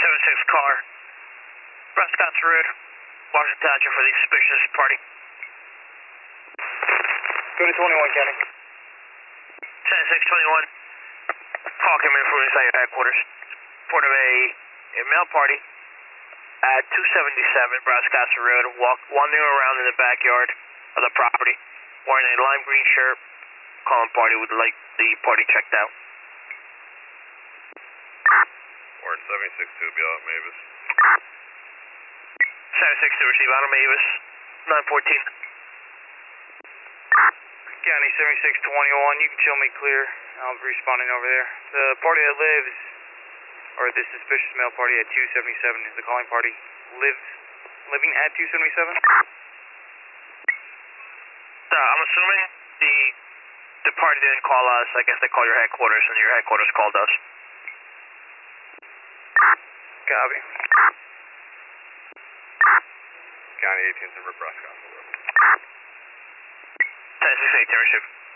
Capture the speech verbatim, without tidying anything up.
seven six car, Prescott Road, Washington Township for the suspicious party. Go to twenty-one, County. ten six twenty-one, call came in from inside your headquarters. Report of a, a male party at two seventy-seven Prescott Road, walk, wandering around in the backyard of the property, wearing a lime green shirt, calling party would like the party checked out. Warrant seven six two, be out Mavis. seven six two, receive out of Mavis, nine fourteen. County seventy-six twenty-one, you can show me clear. I'll be responding over there. The party that lives, or the suspicious male party at two seventy-seven is the calling party. Lives, living at two seventy-seven? Uh, I'm assuming the the party didn't call us. I guess they called your headquarters, and your headquarters called us. Copy. County eighteen, Timber, Prescott. ten six eight, receive.